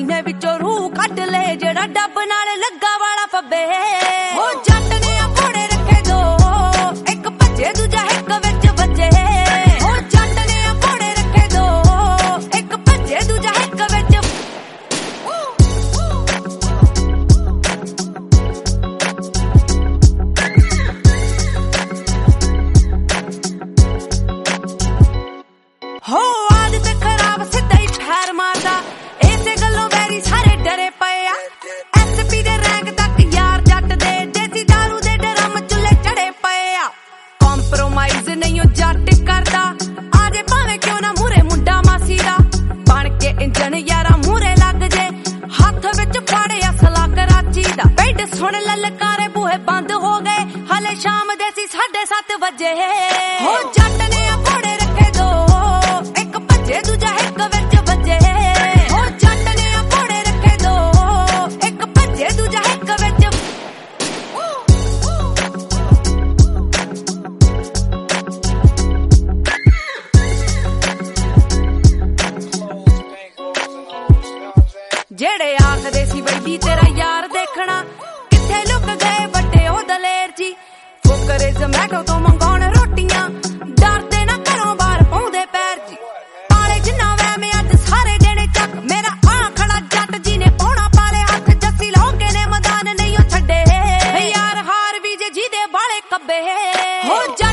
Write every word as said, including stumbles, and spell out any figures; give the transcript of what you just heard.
सीने विचों रूह कट ले जेड़ा डब नाल लग्गा वाला पब्बे हो जट ने घोड़े रखे दो एक भजे दूजा हिक विच बजे हो जट ने घोड़े रखे दो एक भजे दूजा हिक विच हो आदत खराब सीधा ही ठहर मारदा इसे गल्लों वैरी सारे डरे पे आ एसपी दे रैंक तक यार जट दे देसी दारू दे डरम चुले चढ़े पे आ कॉम्प्रोमाइज नहीं ओ जट करदा आजे भावे क्यों ना मूरे मुंडा मासी दा बन के इंजन यारा मूरे लग जे हाथ विच फाड़े असला कराची दा बेड सुन ललकारे बूहे बंद हो गए हले शाम दे सी साढ़े सत्त बजे हो जट ने घोड़े रखे दो एक भजे दूजा हिक विच बजे हो जट ने घोड़े रखे दो एक भजे दूजा हिक विच जेड़े आखदे सी बड़ी तेरा यार देखना किथे लुक गए बड़े ओ दलेर जी फुकरे ज़ोमैटो तो मंगाउण रोटियां डरदे ना घरों बाहर पाउंदे पैर जी पाले जिन्ना वै मैं अज सारे देने चक मेरा आखड़ा जट जी ने पौना पाले हाथ जस्सी लोके ने मैदान नहीं ओ छड्डे यार हार भी जे जी दे बाले कब्बे हो